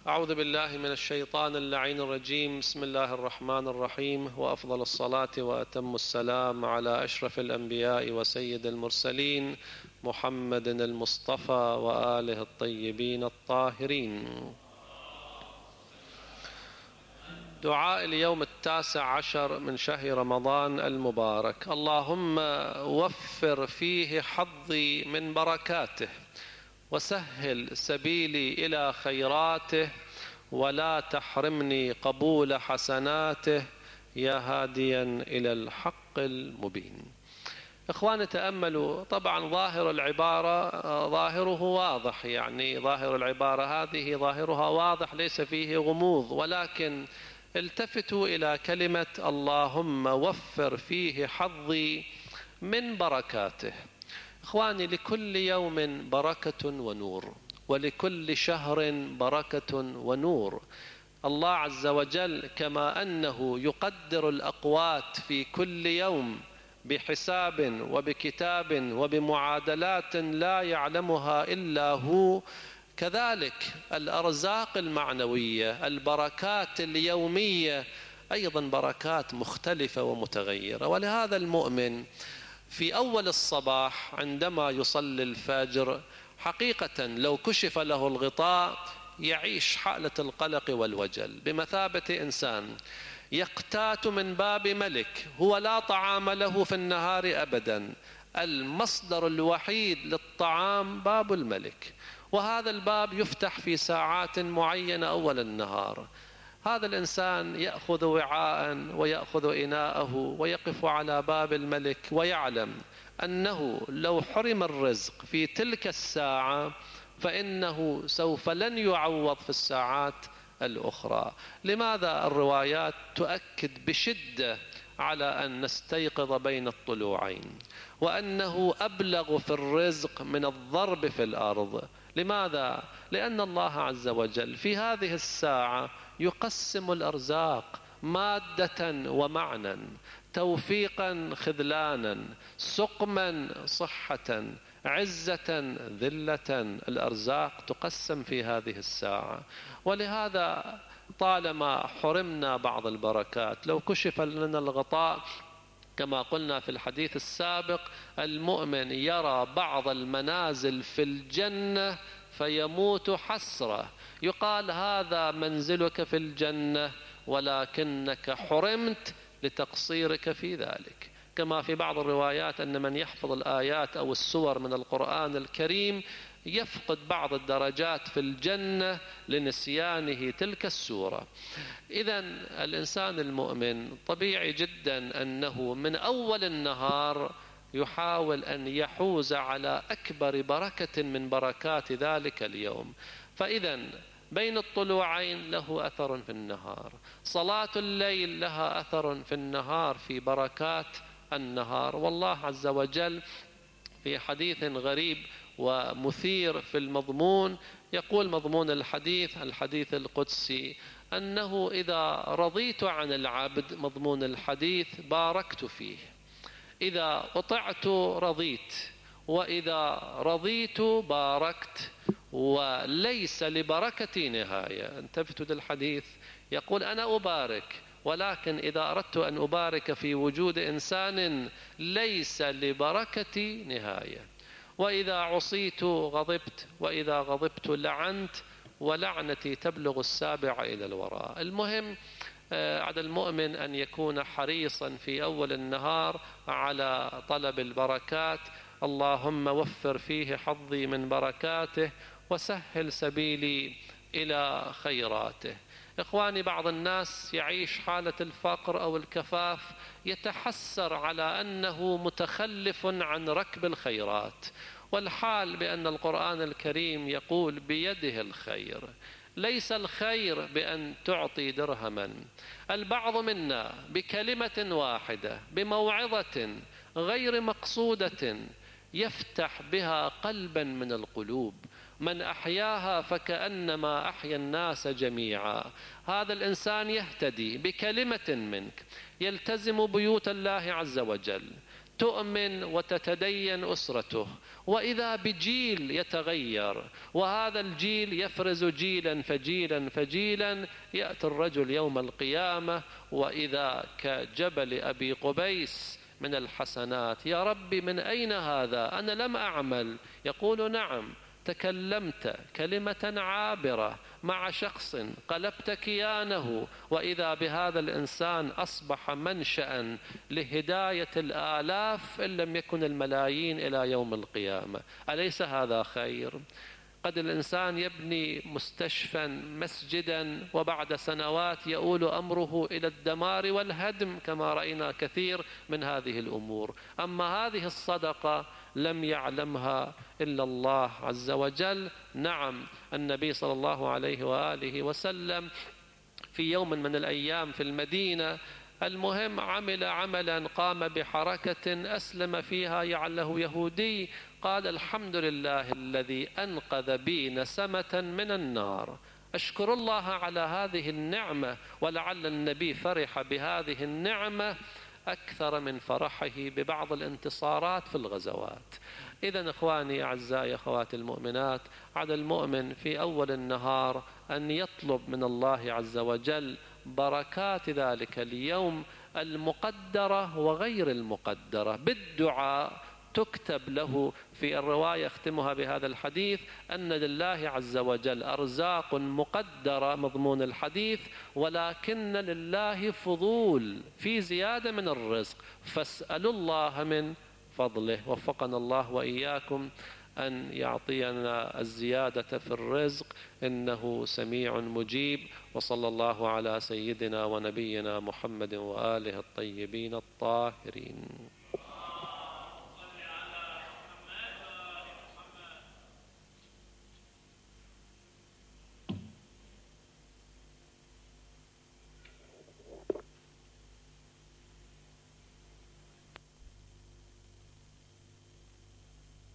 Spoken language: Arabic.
أعوذ بالله من الشيطان اللعين الرجيم. بسم الله الرحمن الرحيم، وأفضل الصلاة وأتم السلام على أشرف الأنبياء وسيد المرسلين محمد المصطفى وآله الطيبين الطاهرين. دعاء اليوم 19 من شهر رمضان المبارك: اللهم وفر فيه حظي من بركاته، وسهل سبيلي إلى خيراته، ولا تحرمني قبول حسناته، يا هاديا إلى الحق المبين. إخواني تأملوا، طبعا ظاهر العبارة ظاهره واضح، يعني ظاهر العبارة هذه ظاهرها واضح ليس فيه غموض، ولكن التفتوا إلى كلمة اللهم وفر فيه حظي من بركاته. إخواني، لكل يوم بركة ونور، ولكل شهر بركة ونور. الله عز وجل كما أنه يقدر الأقوات في كل يوم بحساب وبكتاب وبمعادلات لا يعلمها إلا هو، كذلك الأرزاق المعنوية، البركات اليومية أيضا بركات مختلفة ومتغيرة. ولهذا المؤمن في أول الصباح عندما يصلي الفجر حقيقة لو كشف له الغطاء يعيش حالة القلق والوجل، بمثابة إنسان يقتات من باب ملك هو لا طعام له في النهار أبدا، المصدر الوحيد للطعام باب الملك، وهذا الباب يفتح في ساعات معينة أول النهار. هذا الإنسان يأخذ وعاء ويأخذ إناءه ويقف على باب الملك، ويعلم أنه لو حرم الرزق في تلك الساعة فإنه سوف لن يعوض في الساعات الأخرى. لماذا الروايات تؤكد بشدة على أن نستيقظ بين الطلوعين، وأنه أبلغ في الرزق من الضرب في الأرض؟ لماذا؟ لأن الله عز وجل في هذه الساعة يقسم الأرزاق مادة ومعنى، توفيقا خذلانا، سقما صحة، عزة ذلة. الأرزاق تقسم في هذه الساعة، ولهذا طالما حرمنا بعض البركات لو كشف لنا الغطاء كما قلنا في الحديث السابق، المؤمن يرى بعض المنازل في الجنة فيموت حسرة، يقال هذا منزلك في الجنة ولكنك حرمت لتقصيرك في ذلك. كما في بعض الروايات أن من يحفظ الآيات أو السور من القرآن الكريم يفقد بعض الدرجات في الجنة لنسيانه تلك السورة. إذن الإنسان المؤمن طبيعي جدا أنه من أول النهار يحاول أن يحوز على أكبر بركة من بركات ذلك اليوم. فإذن بين الطلوعين له أثر في النهار، صلاة الليل لها أثر في النهار في بركات النهار. والله عز وجل في حديث غريب ومثير في المضمون يقول مضمون الحديث القدسي أنه إذا رضيت عن العبد، مضمون الحديث، باركت فيه، إذا أطعت رضيت، وإذا رضيت باركت، وليس لبركتي نهاية. انتبهوا للحديث، يقول أنا أبارك، ولكن إذا أردت أن أبارك في وجود إنسان ليس لبركتي نهاية. وإذا عصيت غضبت، وإذا غضبت لعنت، ولعنتي تبلغ السابع إلى الوراء. المهم على المؤمن أن يكون حريصا في أول النهار على طلب البركات. اللهم وفر فيه حظي من بركاته، وسهل سبيلي إلى خيراته. إخواني، بعض الناس يعيش حالة الفقر أو الكفاف يتحسر على أنه متخلف عن ركب الخيرات، والحال بأن القرآن الكريم يقول بيده الخير. ليس الخير بأن تعطي درهما. البعض منا بكلمة واحدة، بموعظة غير مقصودة، يفتح بها قلبا من القلوب. من أحياها فكأنما أحيا الناس جميعا. هذا الإنسان يهتدي بكلمة منك، يلتزم بيوت الله عز وجل، تؤمن وتتدين أسرته، وإذا بجيل يتغير، وهذا الجيل يفرز جيلا فجيلا فجيلا، يأتي الرجل يوم القيامة وإذا كجبل أبي قبيس من الحسنات. يا ربي من أين هذا؟ أنا لم أعمل. يقول نعم، تكلمت كلمة عابرة مع شخص قلبت كيانه، وإذا بهذا الإنسان أصبح منشأ لهداية الآلاف إن لم يكن الملايين إلى يوم القيامة. أليس هذا خير؟ قد الإنسان يبني مستشفى، مسجدا، وبعد سنوات يؤول أمره إلى الدمار والهدم كما رأينا كثير من هذه الأمور. أما هذه الصدقة لم يعلمها إلا الله عز وجل. نعم، النبي صلى الله عليه وآله وسلم في يوم من الأيام في المدينة، المهم عمل عملا، قام بحركة أسلم فيها يعله يهودي، قال الحمد لله الذي أنقذ بي نسمة من النار، أشكر الله على هذه النعمة. ولعل النبي فرح بهذه النعمة أكثر من فرحه ببعض الانتصارات في الغزوات. إذن إخواني أعزائي أخواتي المؤمنات، على المؤمن في أول النهار أن يطلب من الله عز وجل بركات ذلك اليوم المقدرة وغير المقدرة بالدعاء، تكتب له في الرواية اختمها بهذا الحديث أن لله عز وجل أرزاق مقدرة مضمون الحديث، ولكن لله فضول في زيادة من الرزق، فاسألوا الله من فضله. وفقنا الله وإياكم أن يعطينا الزيادة في الرزق، إنه سميع مجيب. وصلى الله على سيدنا ونبينا محمد وآله الطيبين الطاهرين.